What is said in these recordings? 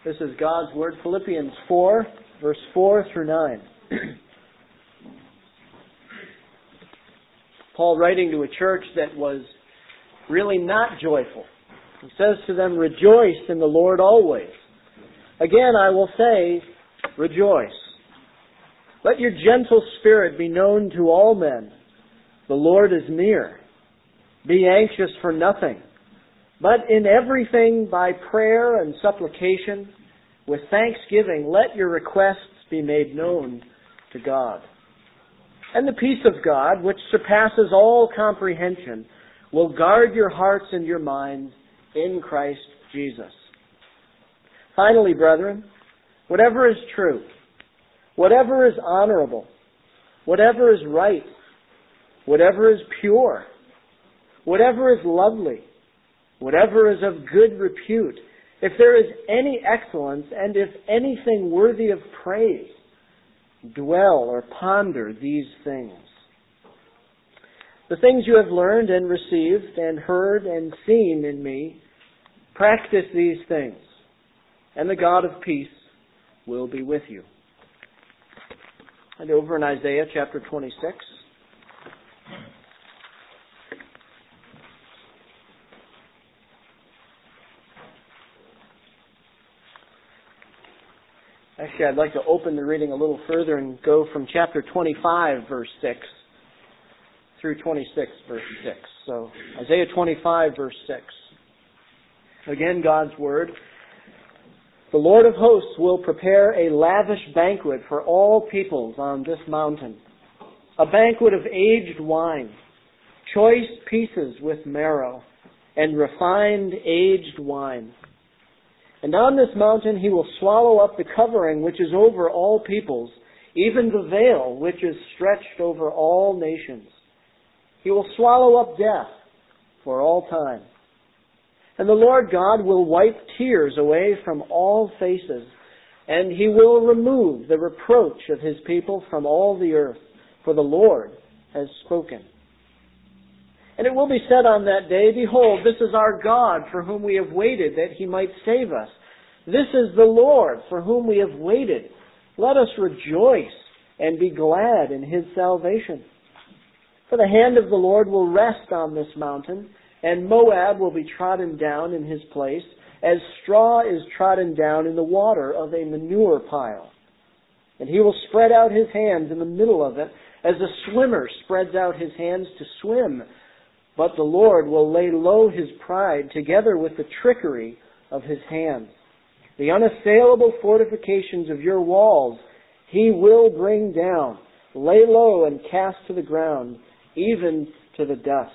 This is God's Word, Philippians 4, verse 4 through 9. Paul, writing to a church that was really not joyful, he says to them, "Rejoice in the Lord always. Again, I will say, rejoice. Let your gentle spirit be known to all men. The Lord is near. Be anxious for nothing, but in everything by prayer and supplication, with thanksgiving, let your requests be made known to God. And the peace of God, which surpasses all comprehension, will guard your hearts and your minds in Christ Jesus. Finally, brethren, whatever is true, whatever is honorable, whatever is right, whatever is pure, whatever is lovely, whatever is of good repute, if there is any excellence and if anything worthy of praise, dwell or ponder these things. The things you have learned and received and heard and seen in me, practice these things, and the God of peace will be with you." And over in Isaiah chapter 26. Actually, I'd like to open the reading a little further and go from chapter 25, verse 6, through 26, verse 6. So, Isaiah 25, verse 6. Again, God's Word. "The Lord of hosts will prepare a lavish banquet for all peoples on this mountain, a banquet of aged wine, choice pieces with marrow, and refined aged wine. And on this mountain he will swallow up the covering which is over all peoples, even the veil which is stretched over all nations. He will swallow up death for all time. And the Lord God will wipe tears away from all faces, and he will remove the reproach of his people from all the earth, for the Lord has spoken. And it will be said on that day, Behold, this is our God for whom we have waited, that he might save us. This is the Lord for whom we have waited. Let us rejoice and be glad in his salvation. For the hand of the Lord will rest on this mountain, and Moab will be trodden down in his place, as straw is trodden down in the water of a manure pile. And he will spread out his hands in the middle of it, as a swimmer spreads out his hands to swim. But the Lord will lay low his pride together with the trickery of his hands. The unassailable fortifications of your walls he will bring down, lay low and cast to the ground, even to the dust.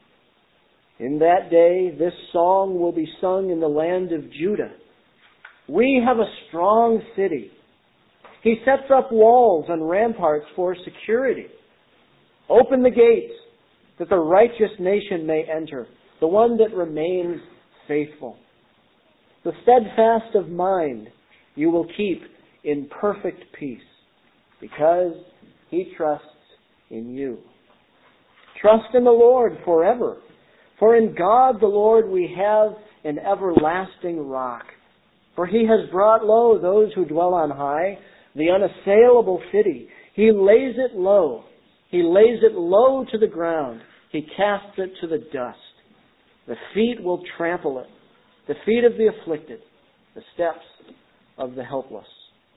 In that day this song will be sung in the land of Judah. We have a strong city. He sets up walls and ramparts for security. Open the gates, that the righteous nation may enter, the one that remains faithful. The steadfast of mind you will keep in perfect peace, because he trusts in you. Trust in the Lord forever, for in God the Lord we have an everlasting rock. For he has brought low those who dwell on high, the unassailable city. He lays it low. He lays it low to the ground. He casts it to the dust. The feet will trample it. The feet of the afflicted. The steps of the helpless."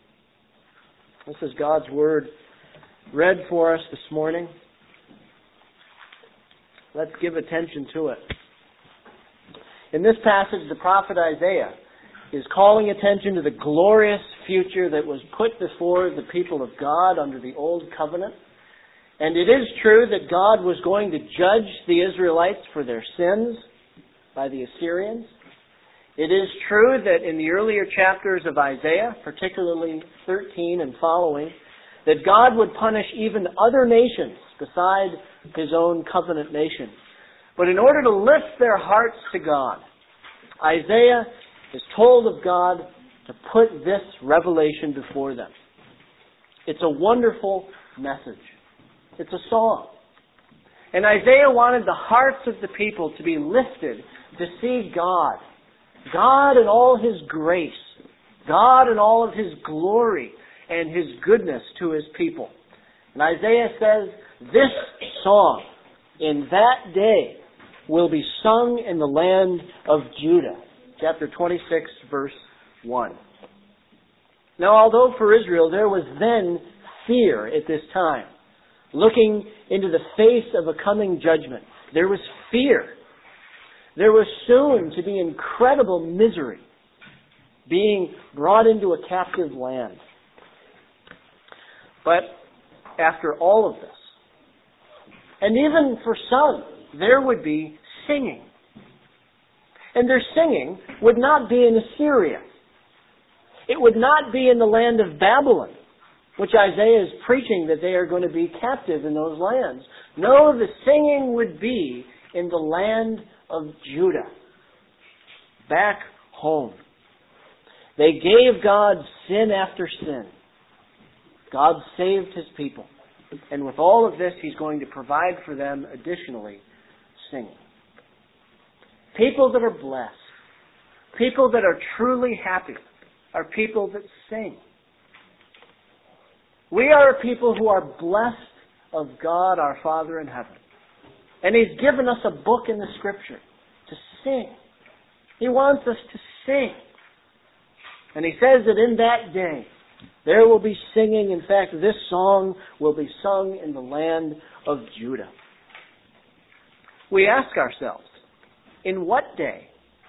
This is God's Word read for us this morning. Let's give attention to it. In this passage, the prophet Isaiah is calling attention to the glorious future that was put before the people of God under the Old Covenant. And it is true that God was going to judge the Israelites for their sins by the Assyrians. It is true that in the earlier chapters of Isaiah, particularly 13 and following, that God would punish even other nations beside his own covenant nation. But in order to lift their hearts to God, Isaiah is told of God to put this revelation before them. It's a wonderful message. It's a song. And Isaiah wanted the hearts of the people to be lifted to see God. God in all his grace, God in all of His glory and His goodness to His people. And Isaiah says, this song in that day will be sung in the land of Judah. Chapter 26, verse 1. Now, although for Israel there was then fear at this time, looking into the face of a coming judgment, there was fear. There was soon to be incredible misery, being brought into a captive land. But after all of this, and even for some, there would be singing. And their singing would not be in Assyria. It would not be in the land of Babylon, which Isaiah is preaching that they are going to be captive in those lands. No, the singing would be in the land of Judah, back home. They gave God sin after sin. God saved His people. And with all of this, He's going to provide for them additionally singing. People that are blessed, people that are truly happy, are people that sing. We are a people who are blessed of God our Father in heaven. And He's given us a book in the Scripture to sing. He wants us to sing. And He says that in that day, there will be singing. In fact, this song will be sung in the land of Judah. We ask ourselves, in what day?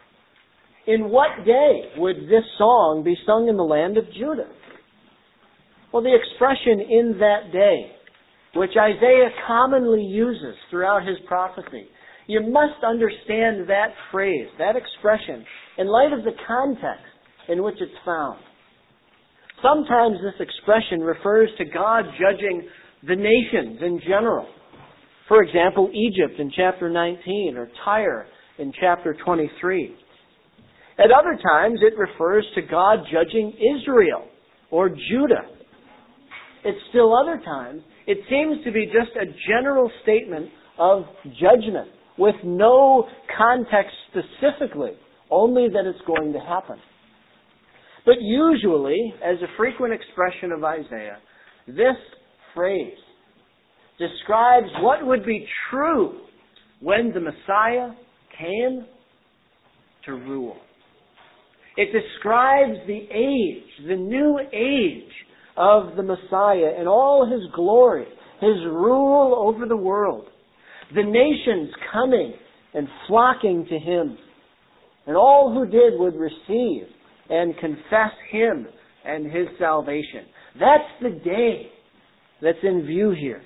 In what day would this song be sung in the land of Judah? Well, the expression "in that day," which Isaiah commonly uses throughout his prophecy, you must understand that phrase, that expression, in light of the context in which it's found. Sometimes this expression refers to God judging the nations in general. For example, Egypt in chapter 19 or Tyre in chapter 23. At other times, it refers to God judging Israel or Judah. At still other times, it seems to be just a general statement of judgment with no context specifically, only that it's going to happen. But usually, as a frequent expression of Isaiah, this phrase describes what would be true when the Messiah came to rule. It describes the age, the new age of the Messiah in all His glory, His rule over the world. The nations coming and flocking to Him. And all who did would receive and confess Him and His salvation. That's the day that's in view here.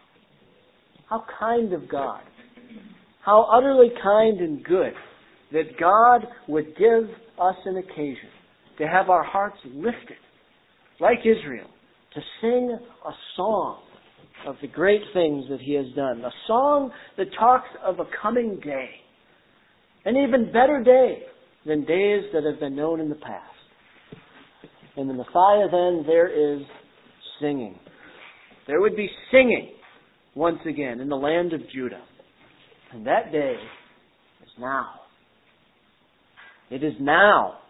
How kind of God. How utterly kind and good that God would give us an occasion to have our hearts lifted, like Israel, to sing a song of the great things that He has done. A song that talks of a coming day. An even better day than days that have been known in the past. In the Messiah, then, there is singing. There would be singing once again in the land of Judah. And that day is now. It is now.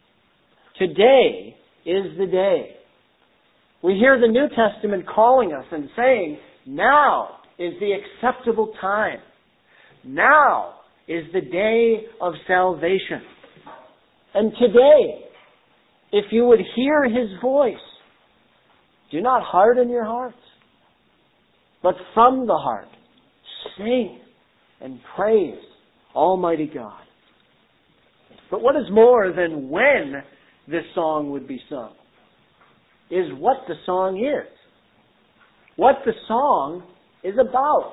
Today is the day. We hear the New Testament calling us and saying, now is the acceptable time. Now is the day of salvation. And today, if you would hear His voice, do not harden your hearts, but from the heart, sing and praise Almighty God. But what is more than when this song would be sung is what the song is. What the song is about.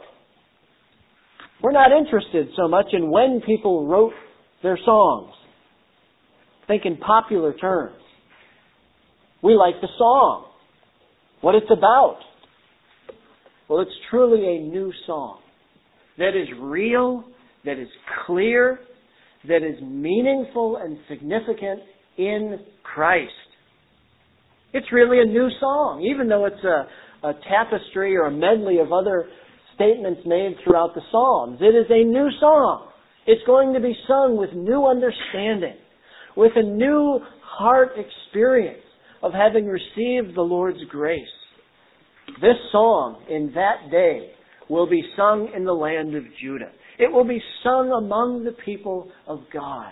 We're not interested so much in when people wrote their songs. Think in popular terms. We like the song. What it's about. Well, it's truly a new song that is real, that is clear, that is meaningful and significant in Christ. It's really a new song, even though it's a tapestry or a medley of other statements made throughout the Psalms. It is a new song. It's going to be sung with new understanding, with a new heart experience of having received the Lord's grace. This song in that day will be sung in the land of Judah. It will be sung among the people of God.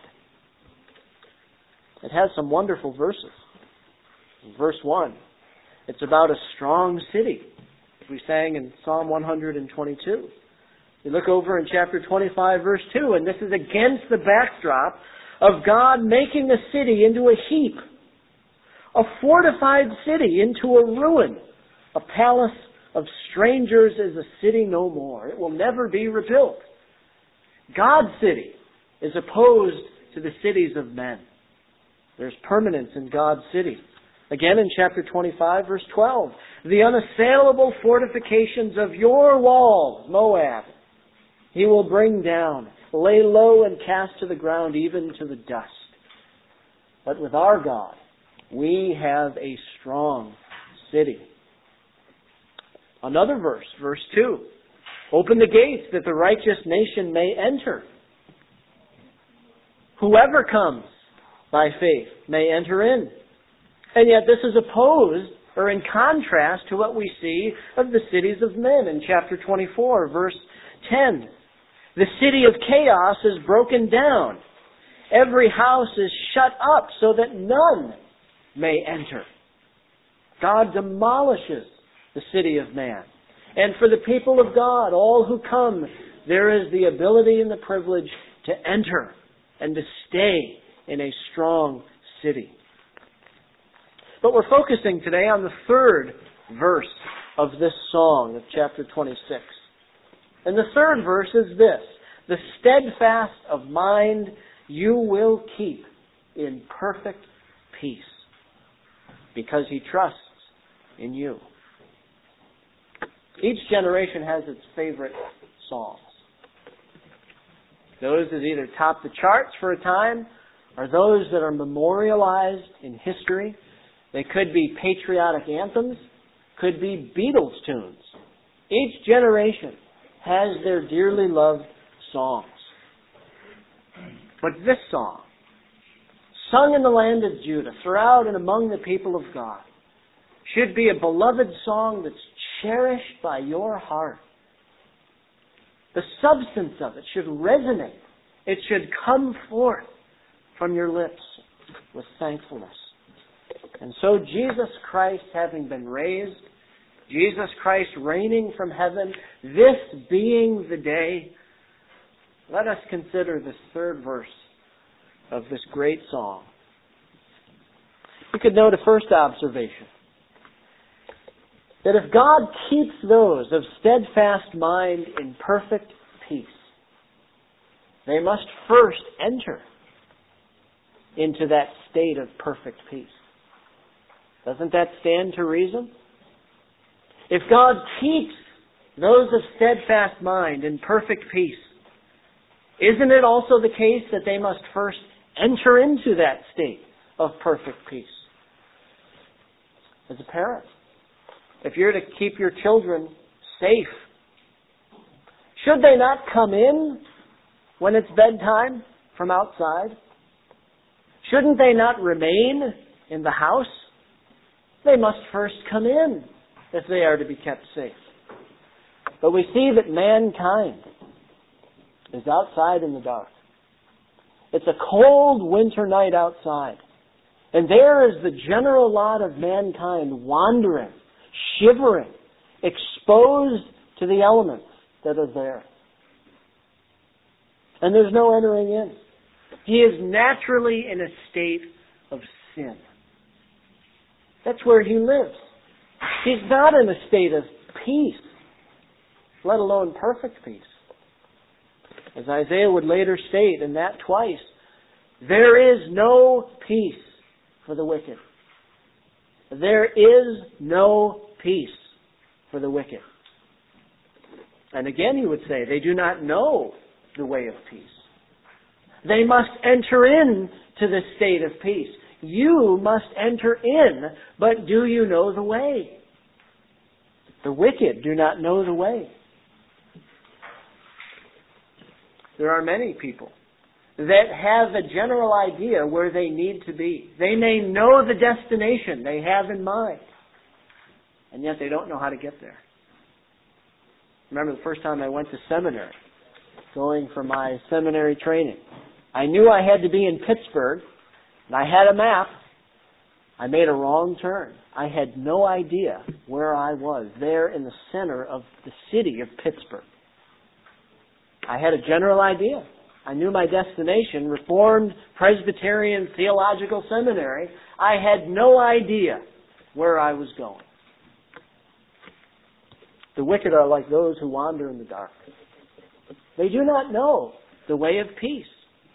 It has some wonderful verses. In verse 1, it's about a strong city, as we sang in Psalm 122. You look over in chapter 25, verse 2, and this is against the backdrop of God making a city into a heap, a fortified city into a ruin. A palace of strangers is a city no more. It will never be rebuilt. God's city is opposed to the cities of men. There's permanence in God's city. Again in chapter 25, verse 12. The unassailable fortifications of your walls, Moab, He will bring down, lay low and cast to the ground, even to the dust. But with our God, we have a strong city. Another verse, verse 2. Open the gates that the righteous nation may enter. Whoever comes by faith may enter in. And yet this is opposed or in contrast to what we see of the cities of men in chapter 24, verse 10. The city of chaos is broken down. Every house is shut up so that none may enter. God demolishes the city of man. And for the people of God, all who come, there is the ability and the privilege to enter and to stay in a strong city. But we're focusing today on the third verse of this song of chapter 26. And the third verse is this: the steadfast of mind you will keep in perfect peace, because he trusts in you. Each generation has its favorite songs. Those that either top the charts for a time, or those that are memorialized in history. They could be patriotic anthems, could be Beatles tunes. Each generation has their dearly loved songs. But this song, sung in the land of Judah, throughout and among the people of God, should be a beloved song that's cherished by your heart. The substance of it should resonate. It should come forth from your lips with thankfulness. And so Jesus Christ having been raised, Jesus Christ reigning from heaven, this being the day, let us consider this third verse of this great song. You could note a first observation: that if God keeps those of steadfast mind in perfect peace, they must first enter into that state of perfect peace. Doesn't that stand to reason? If God keeps those of steadfast mind in perfect peace, isn't it also the case that they must first enter into that state of perfect peace? As a parent, if you're to keep your children safe, should they not come in when it's bedtime from outside? Shouldn't they not remain in the house? They must first come in if they are to be kept safe. But we see that mankind is outside in the dark. It's a cold winter night outside. And there is the general lot of mankind wandering, shivering, exposed to the elements that are there. And there's no entering in. He is naturally in a state of sin. That's where he lives. He's not in a state of peace, let alone perfect peace. As Isaiah would later state, and that twice, there is no peace for the wicked. There is no peace for the wicked. And again he would say, they do not know the way of peace. They must enter in to the state of peace. You must enter in, but do you know the way? The wicked do not know the way. There are many people that have a general idea where they need to be. They may know the destination they have in mind, and yet they don't know how to get there. Remember the first time I went to seminary, going for my seminary training. I knew I had to be in Pittsburgh, and I had a map. I made a wrong turn. I had no idea where I was, there in the center of the city of Pittsburgh. I had a general idea. I knew my destination, Reformed Presbyterian Theological Seminary. I had no idea where I was going. The wicked are like those who wander in the dark. They do not know the way of peace.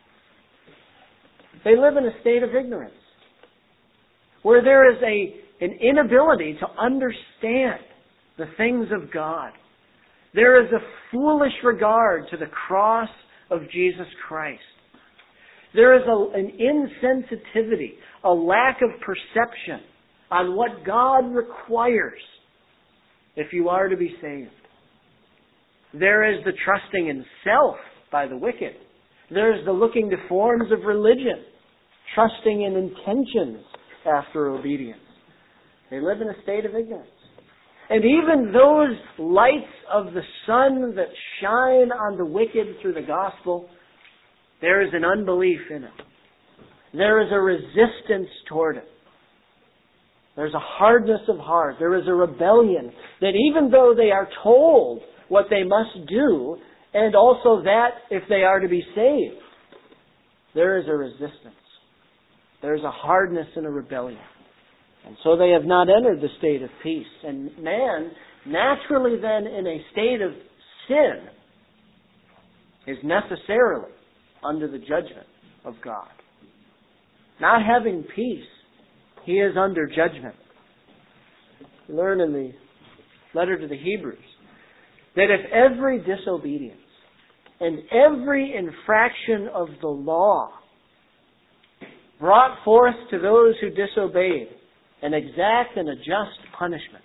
They live in a state of ignorance, where there is an inability to understand the things of God. There is a foolish regard to the cross of Jesus Christ. There is an insensitivity, a lack of perception on what God requires if you are to be saved. There is the trusting in self by the wicked. There is the looking to forms of religion, trusting in intentions after obedience. They live in a state of ignorance. And even those lights of the sun that shine on the wicked through the gospel, there is an unbelief in it. There is a resistance toward it. There's a hardness of heart. There is a rebellion that even though they are told what they must do, and also that if they are to be saved, there is a resistance. There is a hardness and a rebellion. And so they have not entered the state of peace. And man, naturally then in a state of sin, is necessarily under the judgment of God. Not having peace, he is under judgment. We learn in the letter to the Hebrews that if every disobedience and every infraction of the law brought forth to those who disobeyed an exact and a just punishment,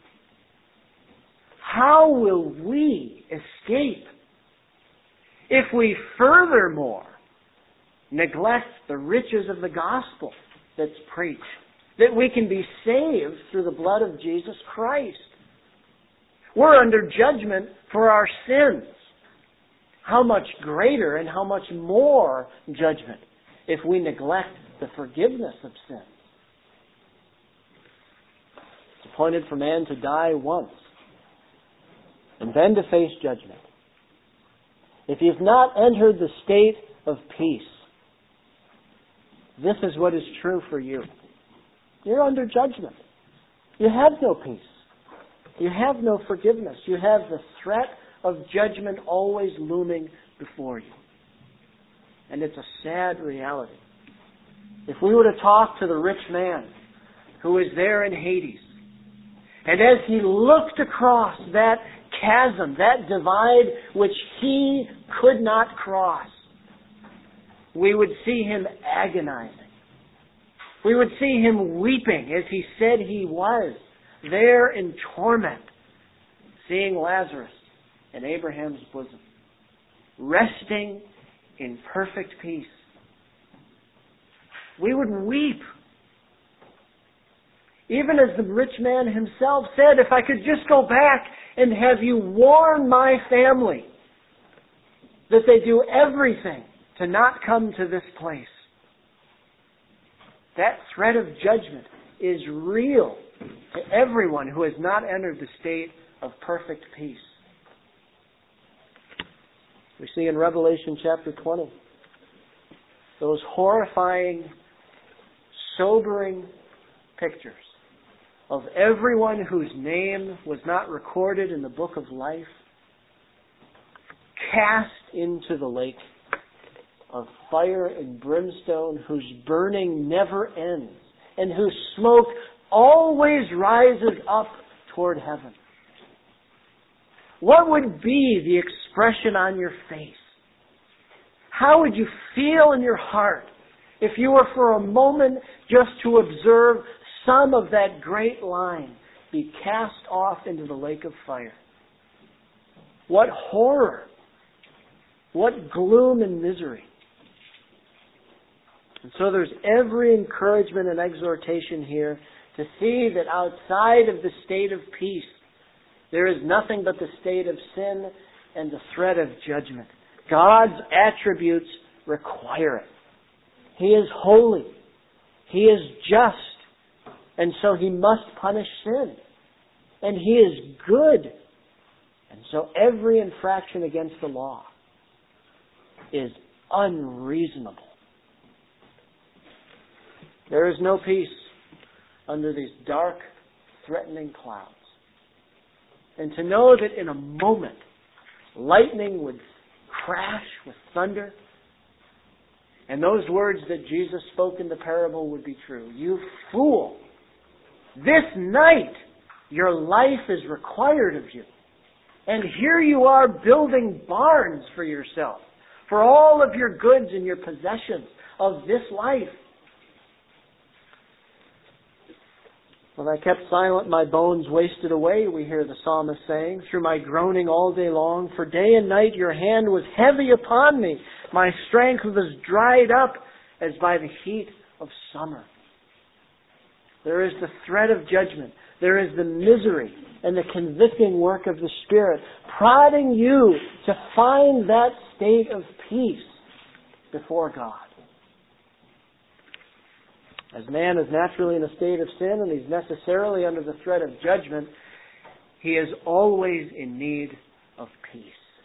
how will we escape if we furthermore neglect the riches of the gospel that's preached, that we can be saved through the blood of Jesus Christ? We're under judgment for our sins. How much greater and how much more judgment if we neglect the forgiveness of sins? It's appointed for man to die once and then to face judgment. If you've not entered the state of peace, this is what is true for you. You're under judgment. You have no peace. You have no forgiveness. You have the threat of judgment always looming before you. And it's a sad reality. If we were to talk to the rich man who is there in Hades, and as he looked across that chasm, that divide which he could not cross, we would see him agonizing. We would see him weeping as he said he was there in torment, seeing Lazarus in Abraham's bosom, resting in perfect peace. We would weep. Even as the rich man himself said, if I could just go back and have you warn my family that they do everything to not come to this place. That threat of judgment is real to everyone who has not entered the state of perfect peace. We see in Revelation chapter 20 those horrifying, sobering pictures of everyone whose name was not recorded in the book of life, cast into the lake of fire and brimstone, whose burning never ends, and whose smoke always rises up toward heaven. What would be the expression on your face? How would you feel in your heart if you were for a moment just to observe some of that great line be cast off into the lake of fire? What horror! What gloom and misery! And so there's every encouragement and exhortation here to see that outside of the state of peace, there is nothing but the state of sin and the threat of judgment. God's attributes require it. He is holy. He is just. And so He must punish sin. And He is good. And so every infraction against the law is unreasonable. There is no peace under these dark, threatening clouds. And to know that in a moment, lightning would crash with thunder, and those words that Jesus spoke in the parable would be true. You fool! This night your life is required of you. And here you are building barns for yourself, for all of your goods and your possessions of this life. When I kept silent, my bones wasted away, we hear the psalmist saying, through my groaning all day long. For day and night your hand was heavy upon me. My strength was dried up as by the heat of summer. There is the threat of judgment. There is the misery and the convicting work of the Spirit, prodding you to find that state of peace before God. As man is naturally in a state of sin and he's necessarily under the threat of judgment, he is always in need of peace.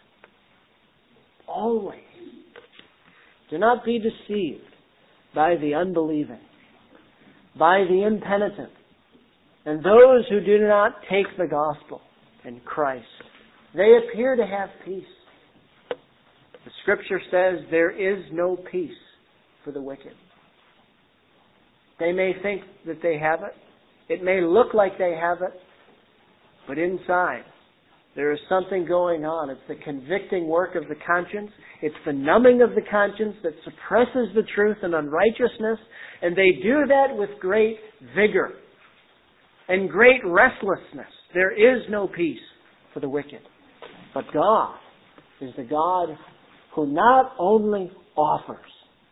Always. Do not be deceived by the unbelieving, by the impenitent, and those who do not take the gospel in Christ. They appear to have peace. The Scripture says there is no peace for the wicked. They may think that they have it. It may look like they have it. But inside, there is something going on. It's the convicting work of the conscience. It's the numbing of the conscience that suppresses the truth and unrighteousness. And they do that with great vigor and great restlessness. There is no peace for the wicked. But God is the God who not only offers,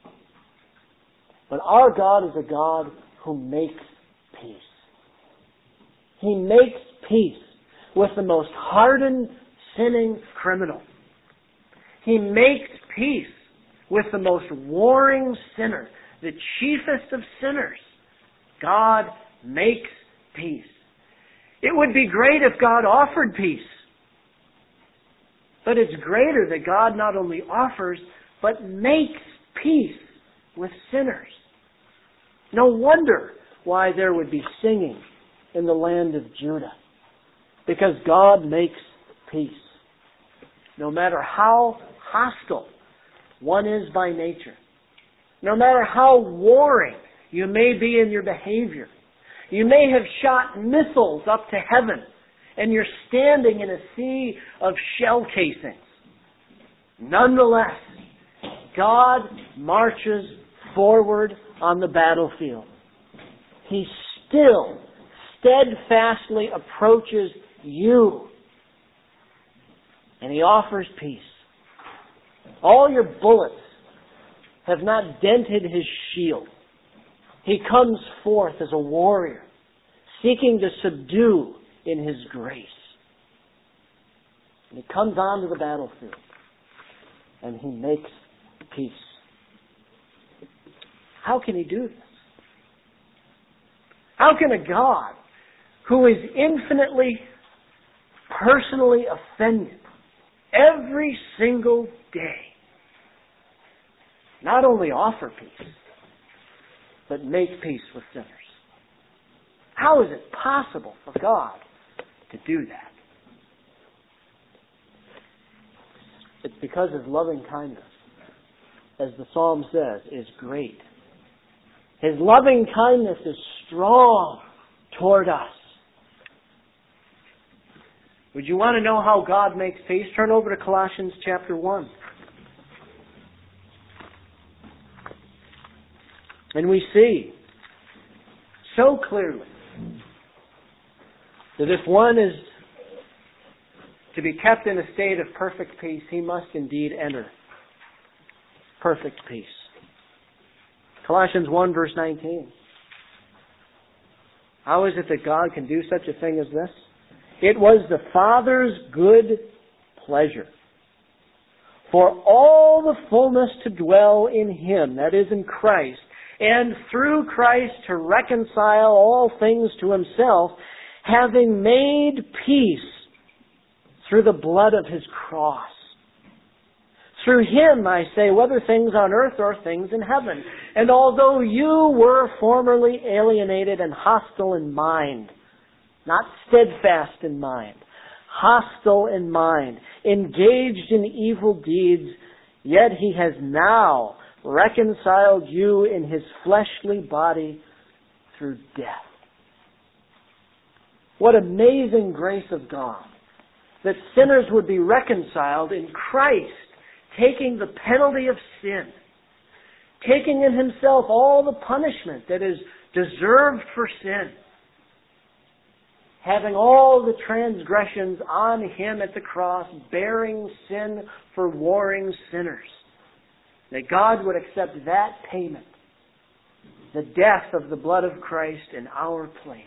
but our God is a God who makes peace. He makes peace with the most hardened, sinning criminal. He makes peace with the most warring sinner, the chiefest of sinners. God makes peace. It would be great if God offered peace. But it's greater that God not only offers, but makes peace with sinners. No wonder why there would be singing in the land of Judah. Because God makes peace. No matter how hostile one is by nature, no matter how warring you may be in your behavior, you may have shot missiles up to heaven and you're standing in a sea of shell casings. Nonetheless, God marches forward on the battlefield. He still steadfastly approaches you. And He offers peace. All your bullets have not dented His shield. He comes forth as a warrior, seeking to subdue in His grace. And He comes onto the battlefield, and He makes peace. How can He do this? How can a God who is infinitely, personally offended every single day not only offer peace, but make peace with sinners? How is it possible for God to do that? It's because His loving kindness, as the Psalm says, is great. His loving kindness is strong toward us. Would you want to know how God makes peace? Turn over to Colossians chapter 1. And we see so clearly that if one is to be kept in a state of perfect peace, he must indeed enter perfect peace. Colossians 1 verse 19. How is it that God can do such a thing as this? It was the Father's good pleasure for all the fullness to dwell in Him, that is in Christ, and through Christ to reconcile all things to Himself, having made peace through the blood of His cross. Through Him, I say, whether things on earth or things in heaven. And although you were formerly alienated and hostile in mind, not steadfast in mind, hostile in mind, engaged in evil deeds, yet He has now reconciled you in His fleshly body through death. What amazing grace of God, that sinners would be reconciled in Christ, taking the penalty of sin, taking in Himself all the punishment that is deserved for sin, having all the transgressions on Him at the cross, bearing sin for warring sinners, that God would accept that payment, the death of the blood of Christ in our place.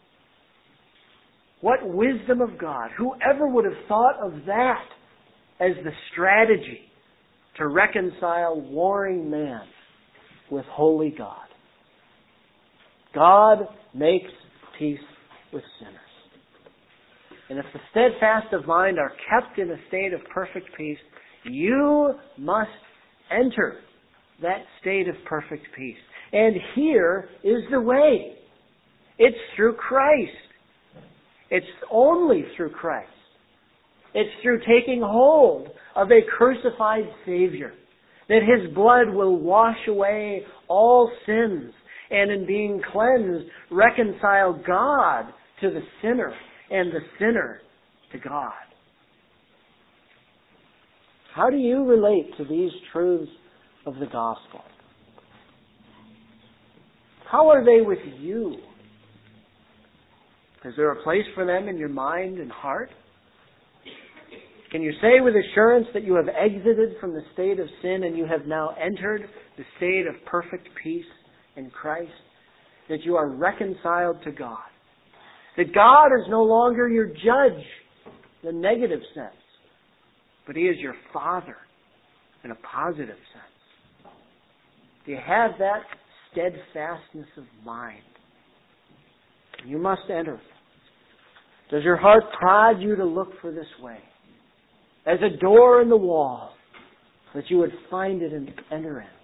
What wisdom of God! Whoever would have thought of that as the strategy to reconcile warring man with holy God? God makes peace with sinners. And if the steadfast of mind are kept in a state of perfect peace, you must enter that state of perfect peace. And here is the way. It's through Christ. It's only through Christ. It's through taking hold of a crucified Savior, that His blood will wash away all sins, and in being cleansed, reconcile God to the sinner, and the sinner to God. How do you relate to these truths of the gospel? How are they with you? Is there a place for them in your mind and heart? Can you say with assurance that you have exited from the state of sin and you have now entered the state of perfect peace in Christ? That you are reconciled to God? That God is no longer your judge in a negative sense, but He is your Father in a positive sense? Do you have that steadfastness of mind? You must enter. Does your heart prod you to look for this way? As a door in the wall, that you would find it and enter in.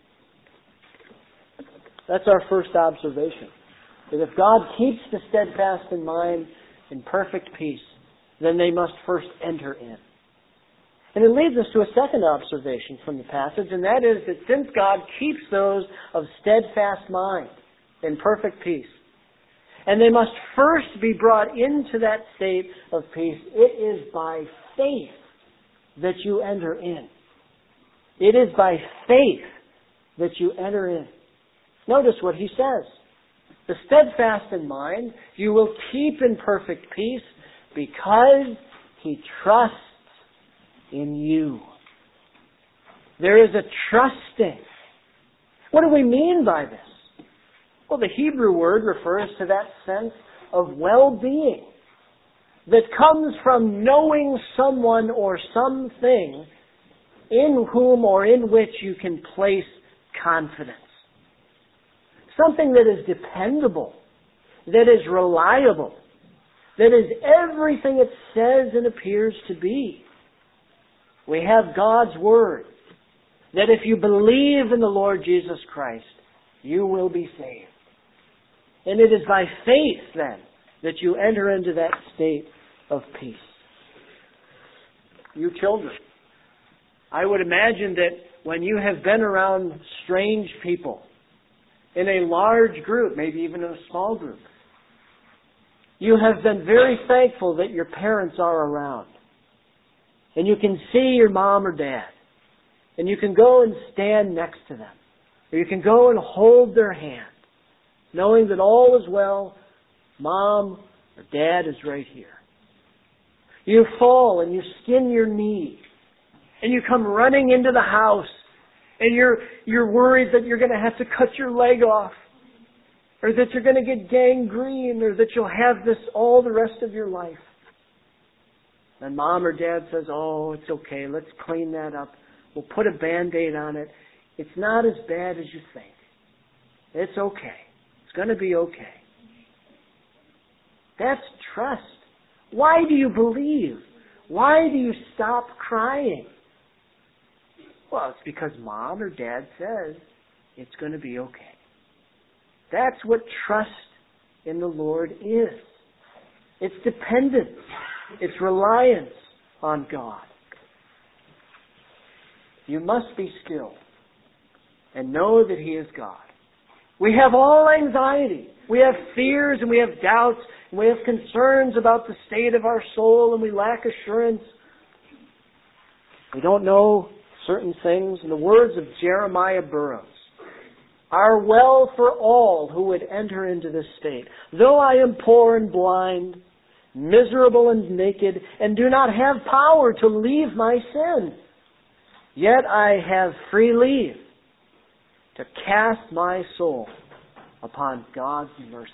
That's our first observation. That if God keeps the steadfast in mind in perfect peace, then they must first enter in. And it leads us to a second observation from the passage, and that is that since God keeps those of steadfast mind in perfect peace, and they must first be brought into that state of peace, it is by faith that you enter in. It is by faith that you enter in. Notice what he says. The steadfast in mind you will keep in perfect peace because he trusts in you. There is a trusting. What do we mean by this? Well, the Hebrew word refers to that sense of well-being that comes from knowing someone or something in whom or in which you can place confidence. Something that is dependable, that is reliable, that is everything it says and appears to be. We have God's Word, that if you believe in the Lord Jesus Christ, you will be saved. And it is by faith, then, that you enter into that state of peace. You children, I would imagine that when you have been around strange people, in a large group, maybe even in a small group, you have been very thankful that your parents are around. And you can see your mom or dad. And you can go and stand next to them. Or you can go and hold their hand, knowing that all is well, mom or dad is right here. You fall and you skin your knee. And you come running into the house And you're worried that you're going to have to cut your leg off, or that you're going to get gangrene, or that you'll have this all the rest of your life. And mom or dad says, oh, it's okay, let's clean that up. We'll put a Band-Aid on it. It's not as bad as you think. It's okay. It's going to be okay. That's trust. Why do you believe? Why do you stop crying? Well, it's because mom or dad says it's going to be okay. That's what trust in the Lord is. It's dependence. It's reliance on God. You must be still and know that He is God. We have all anxiety. We have fears and we have doubts and we have concerns about the state of our soul and we lack assurance. We don't know certain things. In the words of Jeremiah Burroughs, are well for all who would enter into this state. Though I am poor and blind, miserable and naked, and do not have power to leave my sin, yet I have free leave to cast my soul upon God's mercy.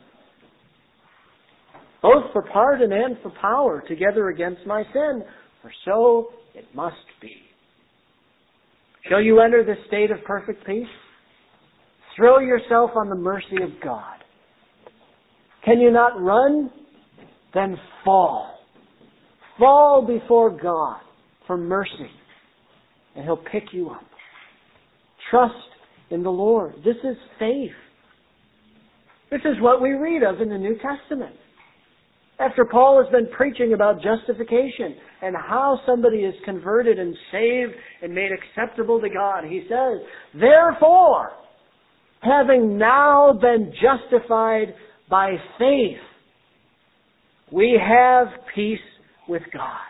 Both for pardon and for power together against my sin, for so it must be. Shall you enter this state of perfect peace? Throw yourself on the mercy of God. Can you not run? Then fall. Fall before God for mercy, and He'll pick you up. Trust in the Lord. This is faith. This is what we read of in the New Testament. After Paul has been preaching about justification and how somebody is converted and saved and made acceptable to God, he says, therefore, having now been justified by faith, we have peace with God.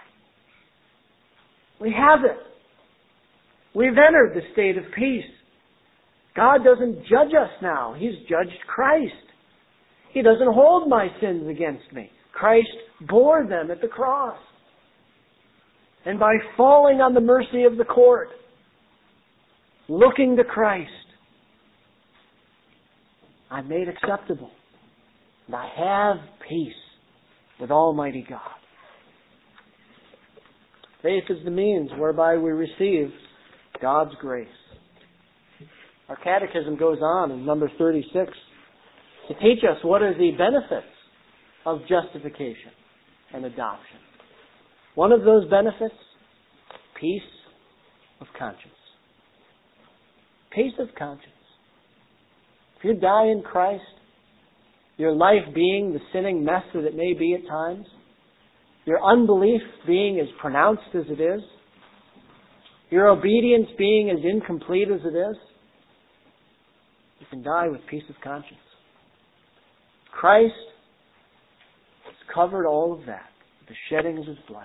We have it. We've entered the state of peace. God doesn't judge us now. He's judged Christ. He doesn't hold my sins against me. Christ bore them at the cross. And by falling on the mercy of the court, looking to Christ, I'm made acceptable. And I have peace with Almighty God. Faith is the means whereby we receive God's grace. Our catechism goes on in number 36 to teach us what are the benefits of justification and adoption. One of those benefits, peace of conscience. Peace of conscience. If you die in Christ, your life being the sinning mess that it may be at times, your unbelief being as pronounced as it is, your obedience being as incomplete as it is, you can die with peace of conscience. Christ has covered all of that with the shedding of His blood.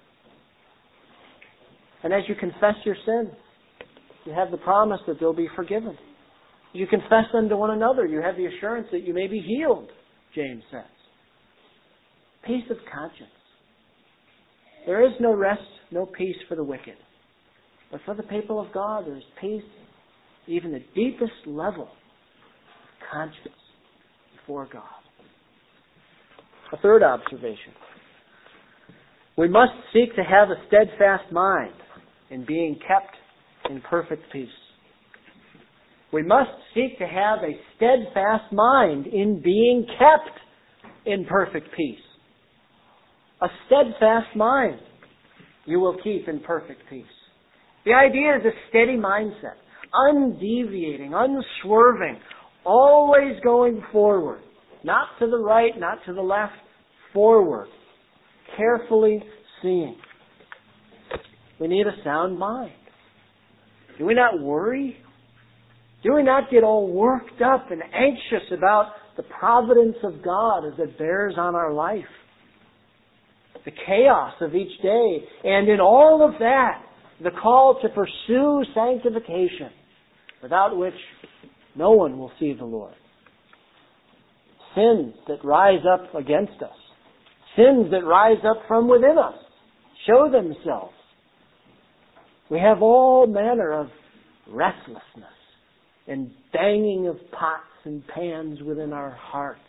And as you confess your sins, you have the promise that they'll be forgiven. You confess them to one another. You have the assurance that you may be healed, James says. Peace of conscience. There is no rest, no peace for the wicked. But for the people of God, there is peace, even the deepest level of conscience before God. A third observation. We must seek to have a steadfast mind in being kept in perfect peace. We must seek to have a steadfast mind in being kept in perfect peace. A steadfast mind you will keep in perfect peace. The idea is a steady mindset, undeviating, unswerving, always going forward, not to the right, not to the left, forward, carefully seeing. We need a sound mind. Do we not worry? Do we not get all worked up and anxious about the providence of God as it bears on our life? The chaos of each day, and in all of that, the call to pursue sanctification, without which no one will see the Lord. Sins that rise up against us, sins that rise up from within us, show themselves. We have all manner of restlessness and banging of pots and pans within our hearts.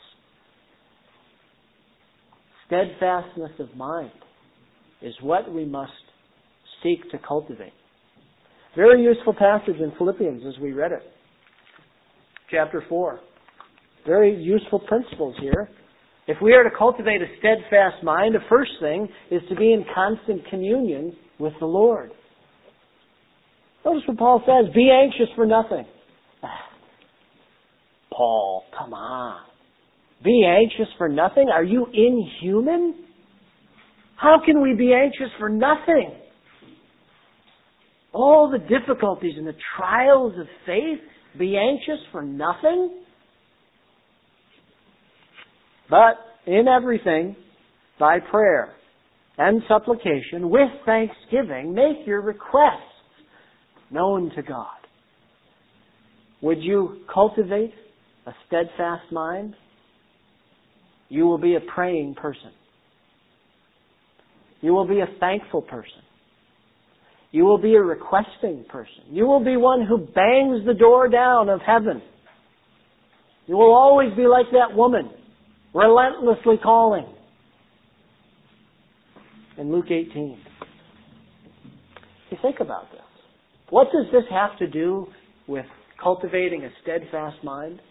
Steadfastness of mind is what we must seek to cultivate. Very useful passage in Philippians as we read it. Chapter 4. Very useful principles here. If we are to cultivate a steadfast mind, the first thing is to be in constant communion with the Lord. Notice what Paul says, be anxious for nothing. Paul, come on. Be anxious for nothing? Are you inhuman? How can we be anxious for nothing? All the difficulties and the trials of faith, be anxious for nothing? But in everything, by prayer and supplication, with thanksgiving, make your requests known to God. Would you cultivate a steadfast mind? You will be a praying person. You will be a thankful person. You will be a requesting person. You will be one who bangs the door down of heaven. You will always be like that woman, relentlessly calling. In Luke 18. You think about this. What does this have to do with cultivating a steadfast mind?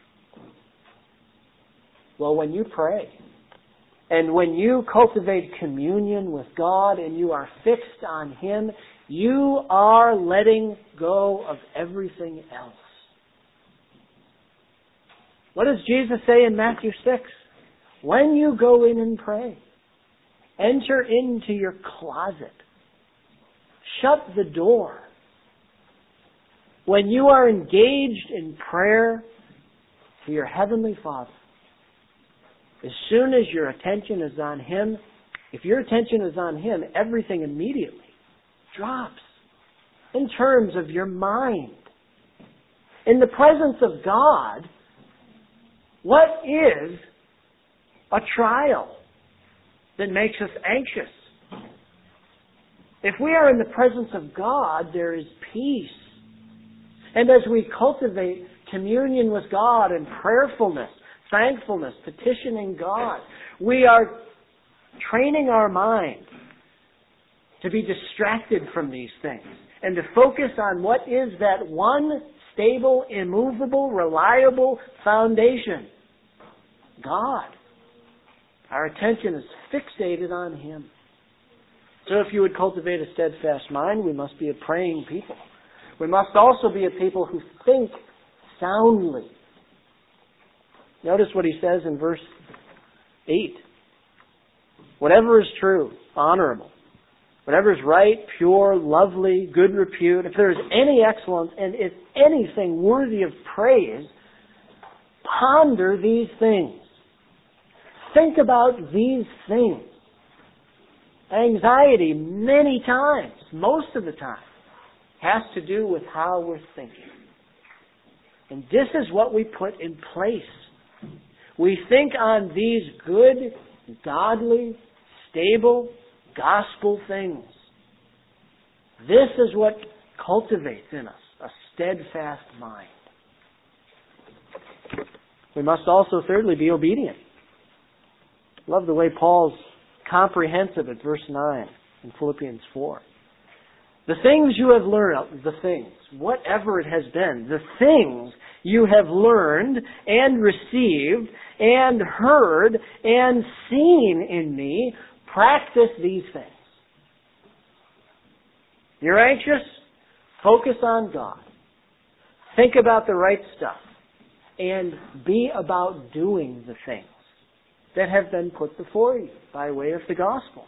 Well, when you pray, and when you cultivate communion with God and you are fixed on Him, you are letting go of everything else. What does Jesus say in Matthew 6? When you go in and pray, enter into your closet. Shut the door. When you are engaged in prayer to your Heavenly Father, as soon as your attention is on Him, if your attention is on Him, everything immediately drops in terms of your mind. In the presence of God, what is a trial that makes us anxious? If we are in the presence of God, there is peace. And as we cultivate communion with God and prayerfulness, thankfulness, petitioning God, we are training our mind to be distracted from these things and to focus on what is that one stable, immovable, reliable foundation. God. Our attention is fixated on Him. So if you would cultivate a steadfast mind, we must be a praying people. We must also be a people who think soundly. Notice what he says in verse 8. Whatever is true, honorable, whatever is right, pure, lovely, good repute, if there is any excellence and if anything worthy of praise, ponder these things. Think about these things. Anxiety, many times, most of the time, has to do with how we're thinking. And this is what we put in place. We think on these good, godly, stable, gospel things. This is what cultivates in us a steadfast mind. We must also, thirdly, be obedient. I love the way Paul's comprehensive at verse 9 in Philippians 4. The things you have learned, whatever it has been, the things you have learned and received and heard and seen in me, practice these things. You're anxious? Focus on God. Think about the right stuff. And be about doing the things that have been put before you by way of the gospel.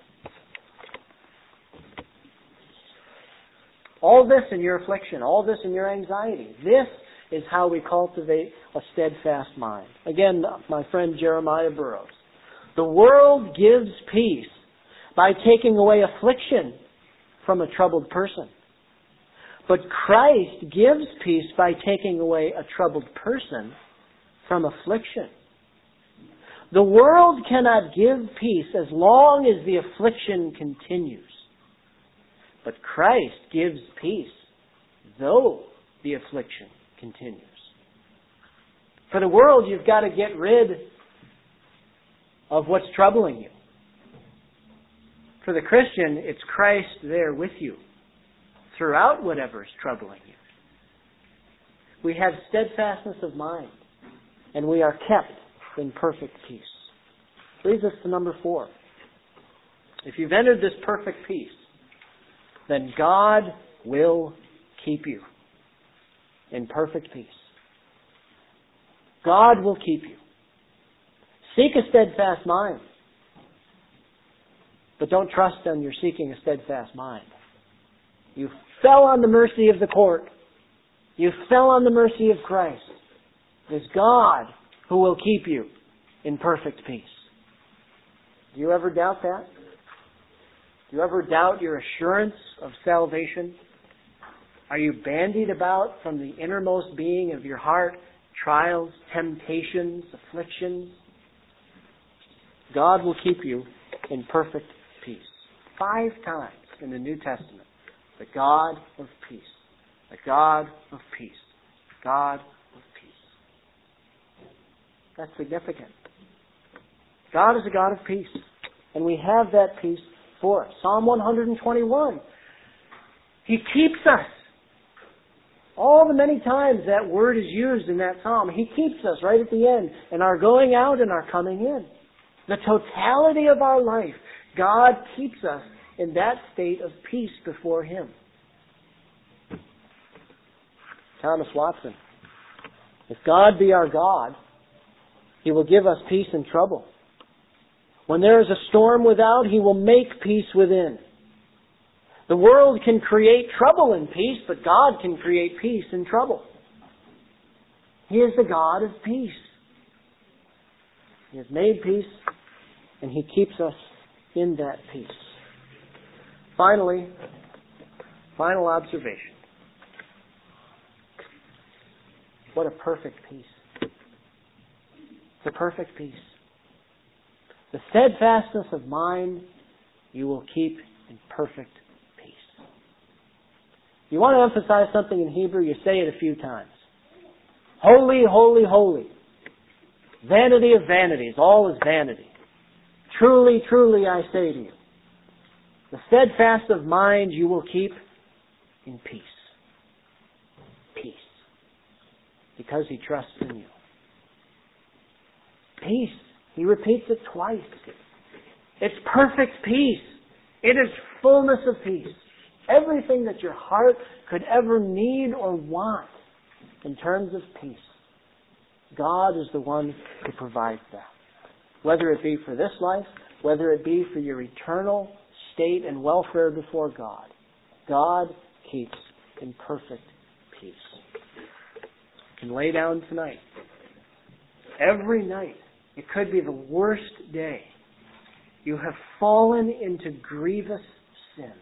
All this in your affliction, all this in your anxiety. This is how we cultivate a steadfast mind. Again, my friend Jeremiah Burroughs. The world gives peace by taking away affliction from a troubled person. But Christ gives peace by taking away a troubled person from affliction. The world cannot give peace as long as the affliction continues. But Christ gives peace, though the affliction continues. For the world, you've got to get rid of what's troubling you. For the Christian, it's Christ there with you throughout whatever is troubling you. We have steadfastness of mind, and we are kept in perfect peace. Leads us to number 4. If you've entered this perfect peace, then God will keep you in perfect peace. God will keep you. Seek a steadfast mind. But don't trust on your seeking a steadfast mind. You fell on the mercy of the court. You fell on the mercy of Christ. It is God who will keep you in perfect peace. Do you ever doubt that? Do you ever doubt your assurance of salvation? Are you bandied about from the innermost being of your heart, trials, temptations, afflictions? God will keep you in perfect peace. 5 times in the New Testament, the God of peace, the God of peace, God of peace. That's significant. God is a God of peace, and we have that peace for us. Psalm 121. He keeps us. All the many times that word is used in that psalm, He keeps us right at the end, and our going out and our coming in. The totality of our life, God keeps us in that state of peace before Him. Thomas Watson. If God be our God, He will give us peace in trouble. When there is a storm without, He will make peace within. The world can create trouble in peace, but God can create peace in trouble. He is the God of peace. He has made peace, and He keeps us in that peace. Finally, final observation. What a perfect peace. It's a perfect peace. The steadfastness of mind you will keep in perfect peace. You want to emphasize something in Hebrew, you say it a few times. Holy, holy, holy. Vanity of vanities. All is vanity. Truly, truly, I say to you. The steadfast of mind you will keep in peace. Peace. Because He trusts in you. Peace. He repeats it twice. It's perfect peace. It is fullness of peace. Everything that your heart could ever need or want in terms of peace. God is the one who provides that. Whether it be for this life, whether it be for your eternal state and welfare before God. God keeps in perfect peace. You can lay down tonight. Every night. It could be the worst day. You have fallen into grievous sins.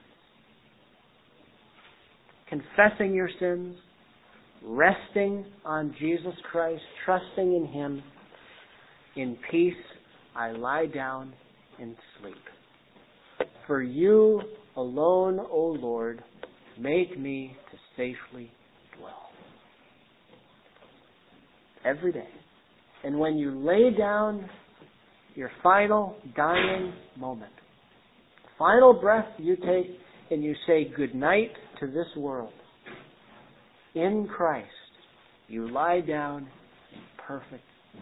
Confessing your sins, resting on Jesus Christ, trusting in Him. In peace I lie down and sleep. For You alone, O Lord, make me to safely dwell. Every day. And when you lay down your final dying moment, the final breath you take and you say goodnight to this world, in Christ, you lie down in perfect peace.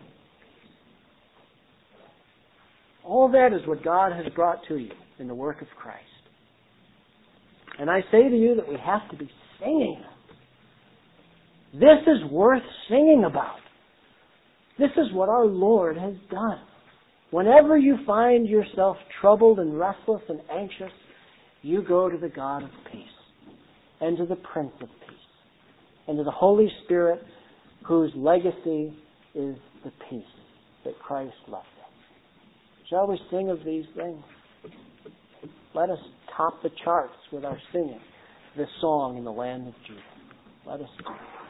All that is what God has brought to you in the work of Christ. And I say to you that we have to be singing. This is worth singing about. This is what our Lord has done. Whenever you find yourself troubled and restless and anxious, you go to the God of peace, and to the Prince of Peace, and to the Holy Spirit, whose legacy is the peace that Christ left us. Shall we sing of these things? Let us top the charts with our singing this song in the land of Judah. Let us sing.